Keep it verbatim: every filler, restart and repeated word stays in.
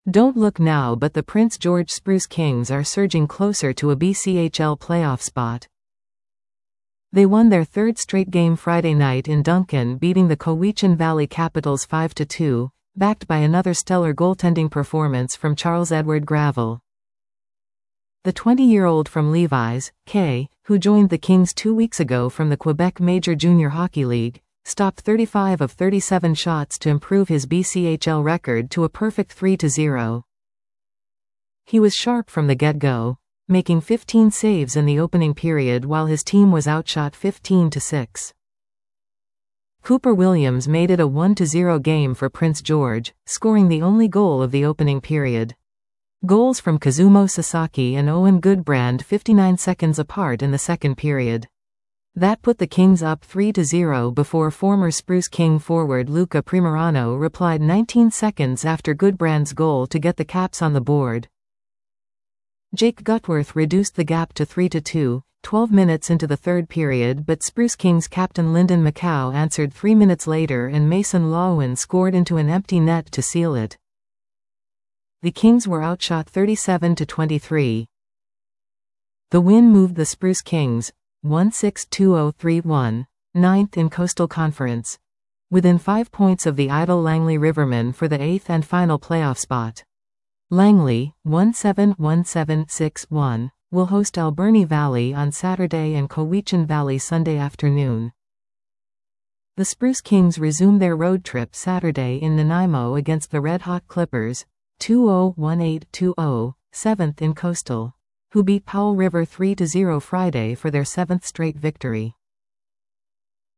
Don't look now, but the Prince George Spruce Kings are surging closer to a B C H L playoff spot. They won their third straight game Friday night in Duncan, beating the Cowichan Valley Capitals five to two, backed by another stellar goaltending performance from Charles Edward Gravel. The twenty-year-old from Levi's, K, who joined the Kings two weeks ago from the Quebec Major Junior Hockey League, stopped thirty-five of thirty-seven shots to improve his B C H L record to a perfect three to zero. He was sharp from the get-go, making fifteen saves in the opening period while his team was outshot fifteen to six. Cooper Williams made it a one to zero game for Prince George, scoring the only goal of the opening period. Goals from Kazumo Sasaki and Owen Goodbrand fifty-nine seconds apart in the second period. That put the Kings up three to zero before former Spruce King forward Luca Primerano replied nineteen seconds after Goodbrand's goal to get the Caps on the board. Jake Gutworth reduced the gap to three to two, twelve minutes into the third period, but Spruce Kings captain Lyndon McCow answered three minutes later and Mason Lawin scored into an empty net to seal it. The Kings were outshot thirty-seven to twenty-three. The win moved the Spruce Kings, one six two oh three one, ninth in Coastal Conference, within five points of the idle Langley Rivermen for the eighth and final playoff spot. Langley, one seven one seven six one, will host Alberni Valley on Saturday and Cowichan Valley Sunday afternoon. The Spruce Kings resume their road trip Saturday in Nanaimo against the Red Hot Clippers, two oh one eight two oh, seventh in Coastal, who beat Powell River three to zero Friday for their seventh straight victory.